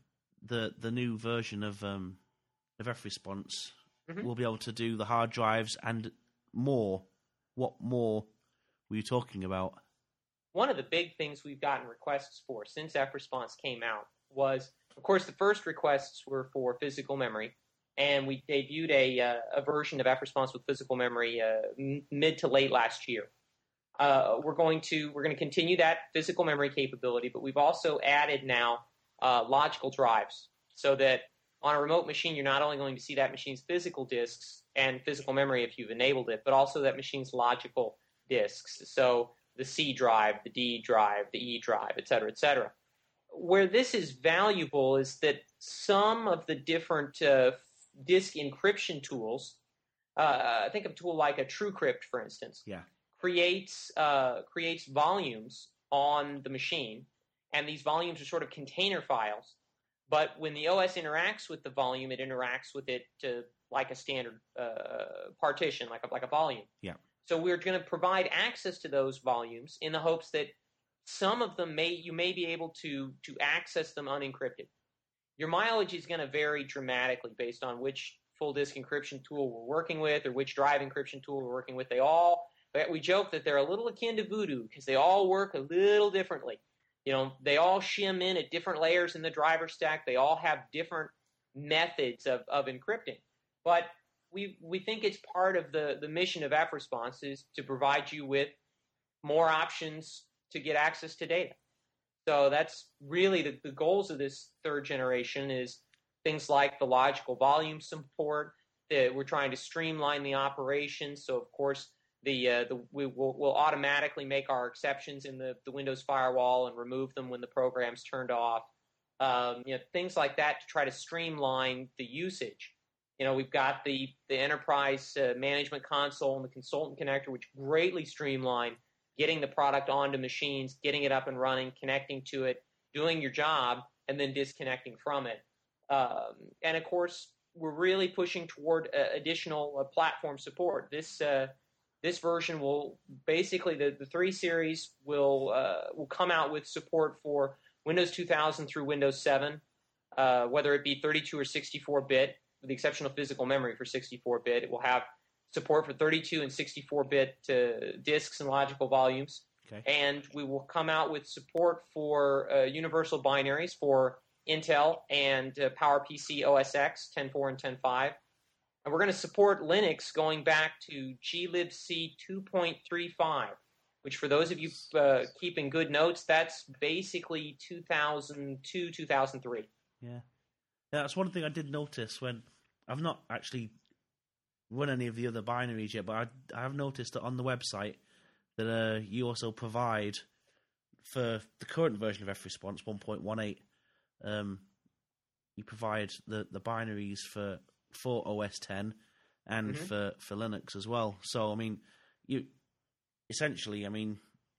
The the new version of um of F-Response mm-hmm. will be able to do the hard drives and more. What more were you talking about? One of the big things we've gotten requests for since F-Response came out was, of course, the first requests were for physical memory, and we debuted a uh, a version of F-Response with physical memory uh, m- mid to late last year. Uh, we're going to we're going to continue that physical memory capability, but we've also added now. Uh, logical drives, so that on a remote machine, you're not only going to see that machine's physical disks and physical memory if you've enabled it, but also that machine's logical disks. So the C drive, the D drive, the E drive, et cetera, et cetera. Where this is valuable is that some of the different uh, disk encryption tools, uh, think of a tool like a TrueCrypt, for instance, yeah. creates uh, creates volumes on the machine. And these volumes are sort of container files. But when the O S interacts with the volume, it interacts with it to, like a standard uh, partition, like a, like a volume. Yeah. So we're going to provide access to those volumes in the hopes that some of them may you may be able to to access them unencrypted. Your mileage is going to vary dramatically based on which full disk encryption tool we're working with or which drive encryption tool we're working with. They all, we joke that they're a little akin to voodoo because they all work a little differently. You know, they all shim in at different layers in the driver stack. They all have different methods of, of encrypting. But we we think it's part of the, the mission of F-Response is to provide you with more options to get access to data. So that's really the, the goals of this third generation is things like the logical volume support. That we're trying to streamline the operations. So, of course, The, uh, the we will we'll automatically make our exceptions in the, the Windows firewall and remove them when the program's turned off. Um, you know, things like that to try to streamline the usage. You know, we've got the the enterprise uh, management console and the consultant connector, which greatly streamline getting the product onto machines, getting it up and running, connecting to it, doing your job, and then disconnecting from it. Um, and of course, we're really pushing toward uh, additional uh, platform support. This uh, This version will basically the, the three series will uh, will come out with support for Windows two thousand through Windows seven, uh, whether it be thirty-two or sixty-four bit, with the exception of physical memory for sixty-four bit. It will have support for thirty-two and sixty-four bit uh, disks and logical volumes, okay. And we will come out with support for uh, universal binaries for Intel and uh, PowerPC O S X ten point four and ten point five. And we're going to support Linux going back to glibc two point three five, which for those of you uh, keeping good notes, that's basically two thousand two, two thousand three. Yeah. Yeah, that's one thing I did notice when I've not actually run any of the other binaries yet, but I, I have noticed that on the website that uh, you also provide for the current version of F-Response one point eighteen, um, you provide the, the binaries for for O S ten and mm-hmm. for, for Linux as well. So, I mean, you essentially, I mean,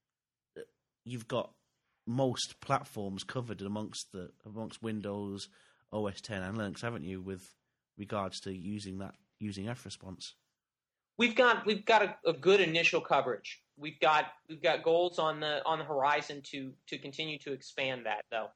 you've got most platforms covered amongst the amongst Windows, O S ten, and Linux, haven't you? With regards to using that using F-Response, we've got we've got a, a good initial coverage. we've got we've got goals on the on the horizon to to continue to expand that, though.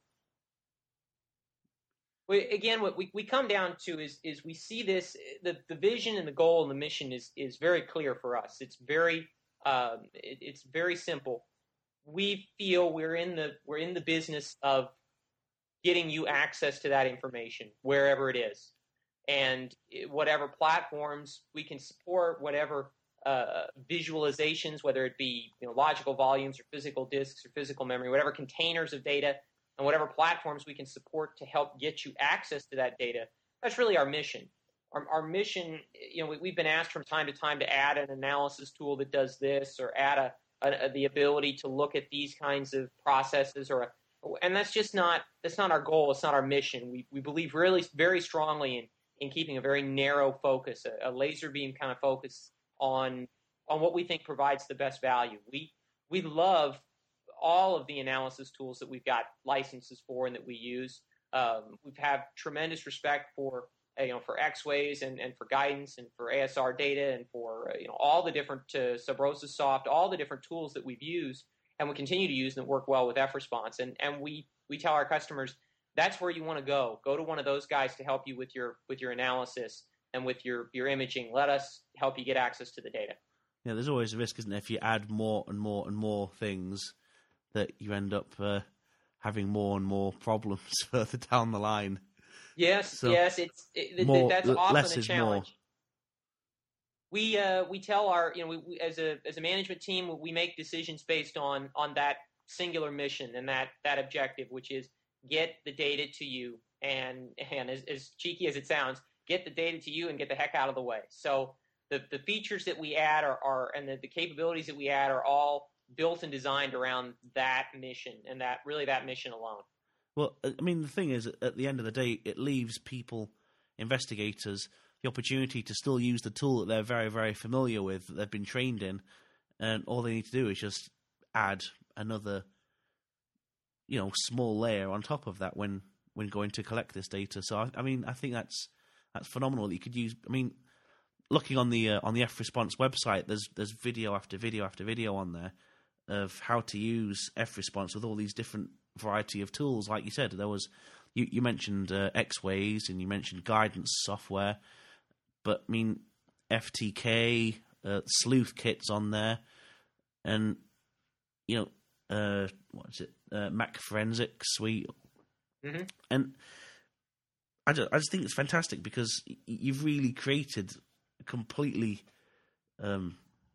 We, again, what we, we come down to is is we see this the, the vision and the goal and the mission is is very clear for us. It's very um, it, it's very simple. We feel we're in the we're in the business of getting you access to that information wherever it is, and whatever platforms we can support, whatever uh, visualizations, whether it be you know logical volumes or physical disks or physical memory, whatever containers of data. And whatever platforms we can support to help get you access to that data, that's really our mission. Our, our mission, you know, we, we've been asked from time to time to add an analysis tool that does this, or add a, a, a the ability to look at these kinds of processes, or, a, and that's just not that's not our goal. It's not our mission. We we believe really very strongly in in keeping a very narrow focus, a, a laser beam kind of focus on on what we think provides the best value. We we love all of the analysis tools that we've got licenses for and that we use. Um, we have tremendous respect for uh, you know for X-Ways and, and for guidance and for A S R data and for uh, you know all the different uh, SubROSASoft, all the different tools that we've used and we continue to use that work well with F-Response. And and we we tell our customers that's where you want to go. Go to one of those guys to help you with your with your analysis and with your your imaging. Let us help you get access to the data. Yeah, there's always a risk, isn't there, if you add more and more and more things, that you end up uh, having more and more problems further down the line. Yes, so yes, it's it, more, that's often less a is challenge. More. We uh, we tell our you know we, we, as a as a management team we make decisions based on on that singular mission and that that objective, which is get the data to you and and as, as cheeky as it sounds, get the data to you and get the heck out of the way. So the the features that we add are, are and the, the capabilities that we add are all built and designed around that mission and that really that mission alone. Well, I mean, the thing is, at the end of the day, it leaves people, investigators, the opportunity to still use the tool that they're very, very familiar with, that they've been trained in, and all they need to do is just add another, you know, small layer on top of that when, when going to collect this data. So, I, I mean, I think that's that's phenomenal that you could use. I mean, looking on the uh, on the F-Response website, there's there's video after video after video on there of how to use F-Response with all these different variety of tools. Like you said, there was you, you mentioned uh, X-Ways and you mentioned guidance software, but I mean F T K, uh, sleuth kits on there, and you know uh, what is it, uh, Mac Forensic Suite, mm-hmm. and I just, I just think it's fantastic because you've really created a completely. Um,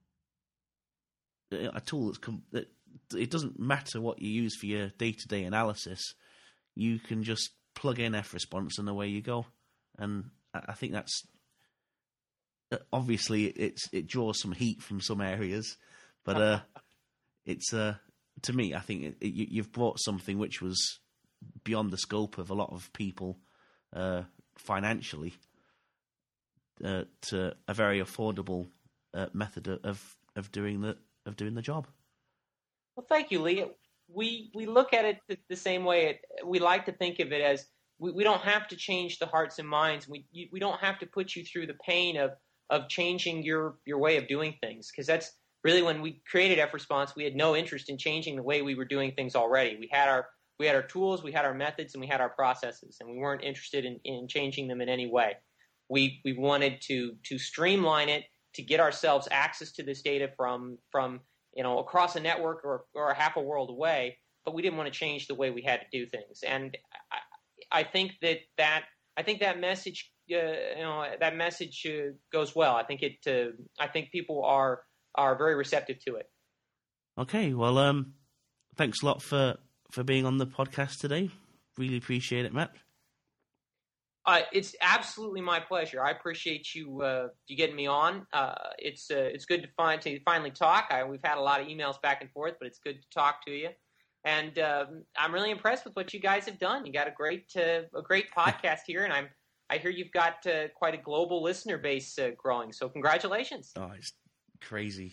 a tool that's com- that it doesn't matter what you use for your day-to-day analysis. You can just plug in F-Response and away you go. And I think that's obviously it's it draws some heat from some areas, but uh, it's uh, to me, I think it, it, you've brought something which was beyond the scope of a lot of people uh, financially uh, to a very affordable uh, method of of doing the. of doing the job. Well, thank you, Lee. We we look at it the, the same way. It, we like to think of it as we, we don't have to change the hearts and minds. We you, we don't have to put you through the pain of of changing your, your way of doing things, because that's really when we created F-Response. We had no interest in changing the way we were doing things already. We had our we had our tools, we had our methods, and we had our processes, and we weren't interested in, in changing them in any way. We we wanted to to streamline it, to get ourselves access to this data from from you know across a network or or a half a world away, but we didn't want to change the way we had to do things. And I, I think that that I think that message uh, you know that message uh, goes well. I think it uh, I think people are are very receptive to it. Okay, well, um, thanks a lot for for being on the podcast today. Really appreciate it, Matt. Uh, it's absolutely my pleasure. I appreciate you uh, you getting me on. Uh, it's uh, it's good to find to finally talk. I, we've had a lot of emails back and forth, but it's good to talk to you. And um, I'm really impressed with what you guys have done. You got a great uh, a great podcast here, and I'm I hear you've got uh, quite a global listener base uh, growing. So congratulations. Oh, it's crazy.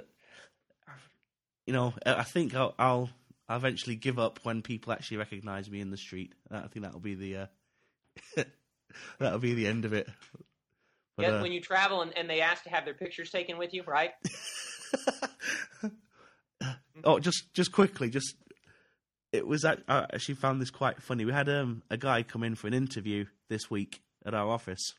You know, I think I'll I'll, I'll eventually give up when people actually recognise me in the street. I think that'll be the. Uh... That'll be the end of it. But, yeah, uh, when you travel and, and they ask to have their pictures taken with you, right? oh, just just quickly, just it was. I actually found this quite funny. We had um, a guy come in for an interview this week at our office,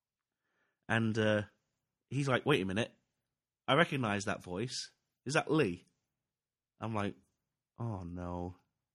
and uh, he's like, "Wait a minute, I recognise that voice. Is that Lee?" I'm like, "Oh no."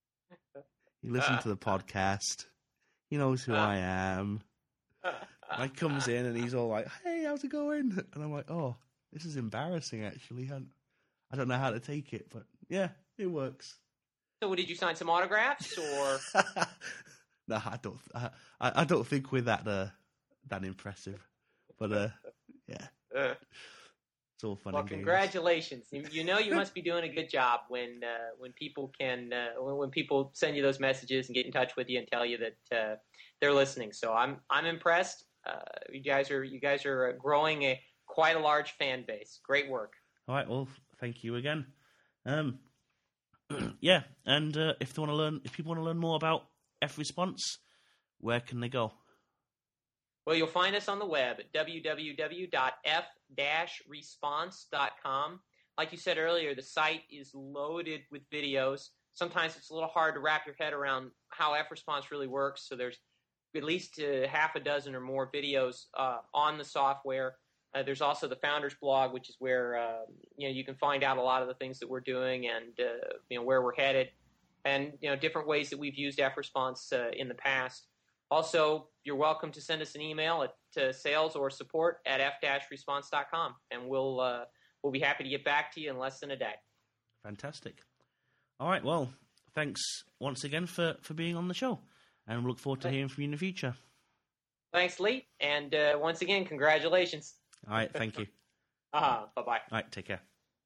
He listened to the podcast. He knows who I am. I comes in and he's all like, "Hey, how's it going?" And I'm like, "Oh, this is embarrassing. Actually, I, I don't know how to take it, but yeah, it works." So, did you sign some autographs, or? No, I don't. I, I don't think we're that uh, that impressive. But uh, yeah, Uh, it's all fun. well, and games. congratulations! You, you know you must be doing a good job when uh, when people can uh, when, when people send you those messages and get in touch with you and tell you that uh, they're listening. So I'm I'm impressed. Uh, you guys are you guys are growing a quite a large fan base. Great work. All right. Well, thank you again. Um, yeah, and uh, if they want to learn, if people want to learn more about F Response, where can they go? Well, you'll find us on the web at w w w dot f dash response dot com. Like you said earlier, the site is loaded with videos. Sometimes it's a little hard to wrap your head around how F Response really works. So there's at least uh, half a dozen or more videos uh, on the software. Uh, there's also the Founders blog, which is where uh, you know you can find out a lot of the things that we're doing and uh, you know where we're headed, and you know different ways that we've used F Response uh, in the past. Also, you're welcome to send us an email at uh, sales or support at f dash response dot com, and we'll uh, we'll be happy to get back to you in less than a day. Fantastic. All right. Well, thanks once again for, for being on the show, and we look forward to hearing from you in the future. Thanks, Lee, and uh, once again, congratulations. All right. Thank you. Uh-huh. Bye-bye. All right. Take care.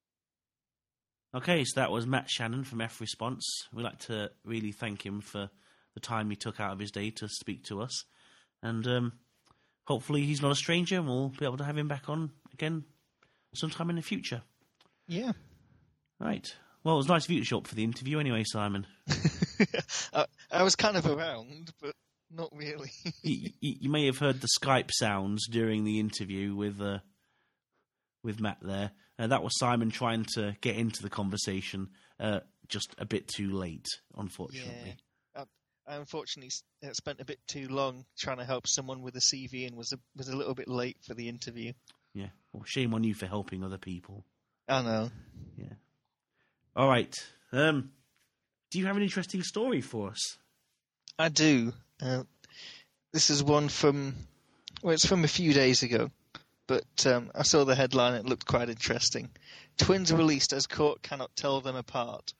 Okay, so that was Matt Shannon from F Response. We'd like to really thank him for the time he took out of his day to speak to us. And um, hopefully he's not a stranger and we'll be able to have him back on again sometime in the future. Yeah. Right. Well, it was nice of you to show up for the interview anyway, Simon. I, I was kind of around, but not really. you, you, you may have heard the Skype sounds during the interview with uh, with Matt there. Uh, that was Simon trying to get into the conversation uh, just a bit too late, unfortunately. Yeah. I, I unfortunately spent a bit too long trying to help someone with a C V and was a, was a little bit late for the interview. Yeah. Well, shame on you for helping other people. I know. Yeah. All right. Um, do you have an interesting story for us? I do. Uh, this is one from, well, it's from a few days ago, but um, I saw the headline and it looked quite interesting. Twins released as court cannot tell them apart.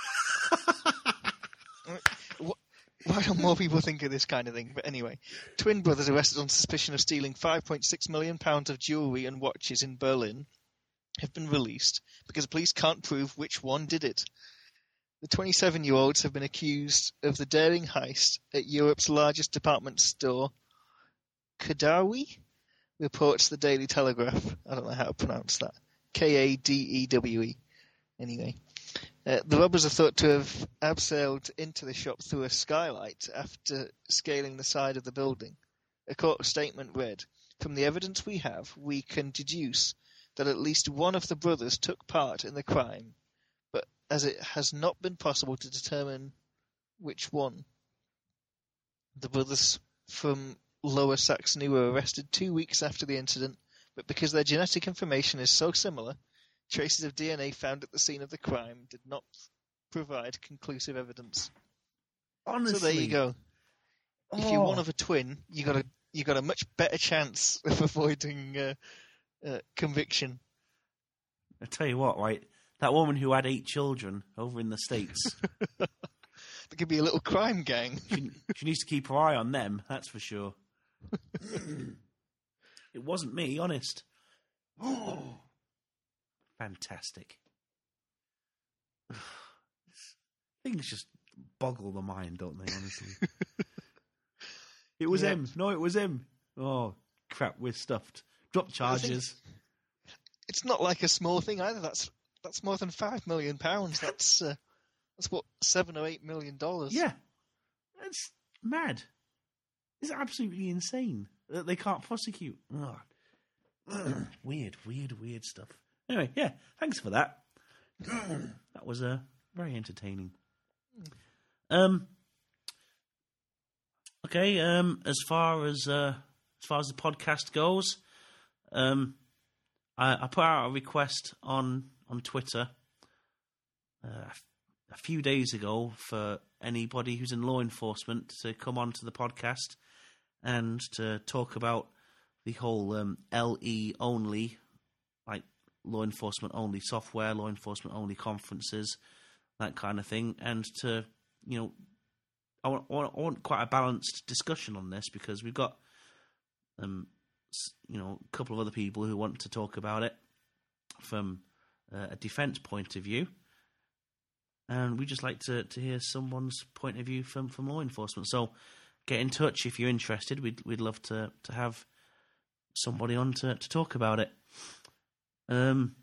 Why don't more people think of this kind of thing? But anyway, twin brothers arrested on suspicion of stealing five point six million pounds of jewellery and watches in Berlin have been released because police can't prove which one did it. The twenty-seven-year-olds have been accused of the daring heist at Europe's largest department store, Kadawi, reports the Daily Telegraph. I don't know how to pronounce that. K A D E W E. Anyway. Uh, the robbers are thought to have abseiled into the shop through a skylight after scaling the side of the building. A court statement read, "From the evidence we have, we can deduce that at least one of the brothers took part in the crime, but as it has not been possible to determine which one." The brothers from Lower Saxony were arrested two weeks after the incident, but because their genetic information is so similar, traces of D N A found at the scene of the crime did not provide conclusive evidence. Honestly. So there you go. Oh. If you're one of a twin, you got a you got a much better chance of avoiding uh, uh, conviction. I tell you what, right? That woman who had eight children over in the States. There could be a little crime gang. she, she needs to keep her eye on them, that's for sure. It wasn't me, honest. Oh. Fantastic. Things just boggle the mind, don't they, honestly? It was yeah. him. No, it was him. Oh, crap, we're stuffed. Drop charges. It's not like a small thing either. That's that's more than five million pounds. That's uh, that's what seven or eight million dollars. Yeah, that's mad. It's absolutely insane that they can't prosecute. Oh. Weird, weird, weird stuff. Anyway, yeah, thanks for that. That was uh, very entertaining. Um. Okay. Um. As far as uh, as far as the podcast goes, um, I, I put out a request on on Twitter uh, a few days ago for anybody who's in law enforcement to come onto the podcast and to talk about the whole um, L E only, like law enforcement only software, law enforcement only conferences, that kind of thing, and to, you know, I want, I want, I want quite a balanced discussion on this because we've got, um, you know, a couple of other people who want to talk about it from uh, a defence point of view, and we just like to, to hear someone's point of view from, from law enforcement. So get in touch if you're interested. We'd we'd love to, to have somebody on to, to talk about it. Um,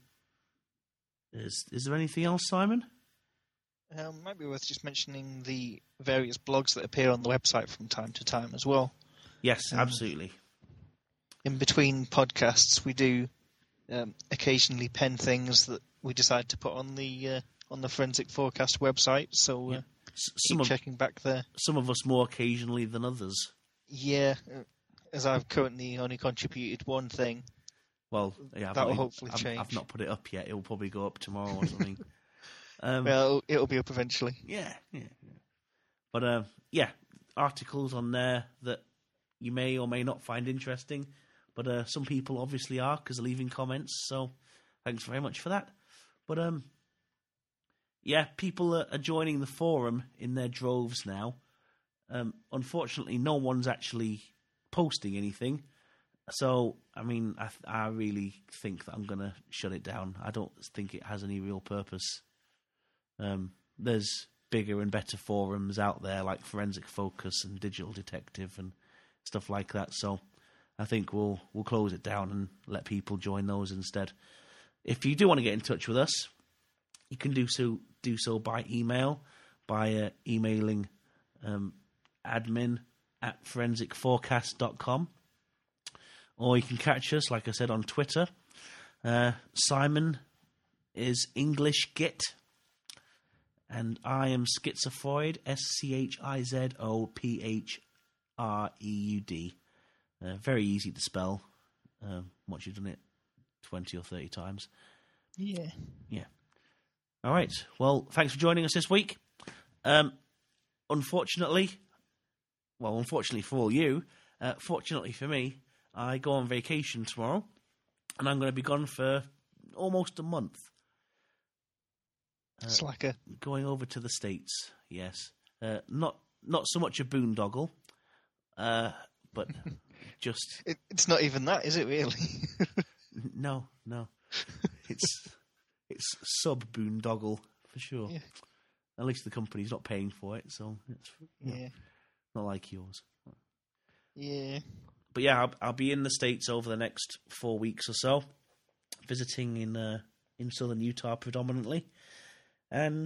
is is there anything else, Simon? Um, might be worth just mentioning the various blogs that appear on the website from time to time as well. Yes, um, absolutely. In between podcasts, we do um, occasionally pen things that we decide to put on the uh, on the Forensic Forecast website. So uh, Yeah. keep Some of, checking back there. some of us more occasionally than others. Yeah, uh, as I've currently only contributed one thing. Well, yeah, I've That will not, hopefully I've, change. I've not put it up yet. It will probably go up tomorrow or something. um, Well, it'll be up eventually. yeah, yeah, yeah. But uh, yeah, articles on there that you may or may not find interesting, but uh, some people obviously are because they're leaving comments. So thanks very much for that. But um, yeah, people are, are joining the forum in their droves now. Um, unfortunately, no one's actually posting anything. So, I mean, I, I really think that I'm going to shut it down. I don't think it has any real purpose. Um, there's bigger and better forums out there like Forensic Focus and Digital Detective and stuff like that. So I think we'll we'll close it down and let people join those instead. If you do want to get in touch with us, you can do so do so by email, by uh, emailing um, admin at forensic forecast dot com. Or you can catch us, like I said, on Twitter. Uh, Simon is English Git. And I am Schizophroid, S C H I Z O P H R E U D. Uh, very easy to spell uh, once you've done it twenty or thirty times. Yeah. Yeah. All right. Well, thanks for joining us this week. Um, unfortunately, well, unfortunately for all you, uh, fortunately for me, I go on vacation tomorrow, and I'm going to be gone for almost a month. Uh, It's like a... Going over to the States, yes. Uh, not not so much a boondoggle, uh, but just... It, it's not even that, is it, really? No, no. It's it's sub-boondoggle, for sure. Yeah. At least the company's not paying for it, so it's you know, Yeah. not like yours. Yeah. But yeah, I'll, I'll be in the States over the next four weeks or so, visiting in uh, in southern Utah predominantly. And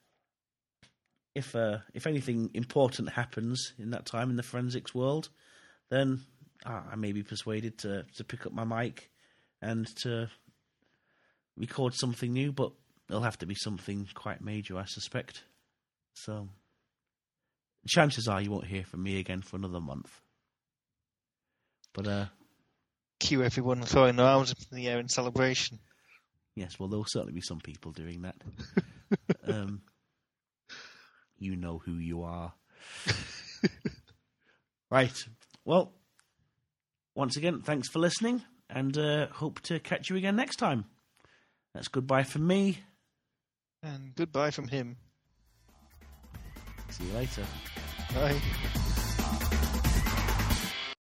if uh, if anything important happens in that time in the forensics world, then uh, I may be persuaded to, to pick up my mic and to record something new, but it'll have to be something quite major, I suspect. So chances are you won't hear from me again for another month. But uh, Cue everyone throwing their arms up in the air in celebration. yes, well, there'll certainly be some people doing that. um, you know who you are. Right. Well, once again, thanks for listening, and uh, hope to catch you again next time. That's goodbye from me. And goodbye from him. See you later. Bye.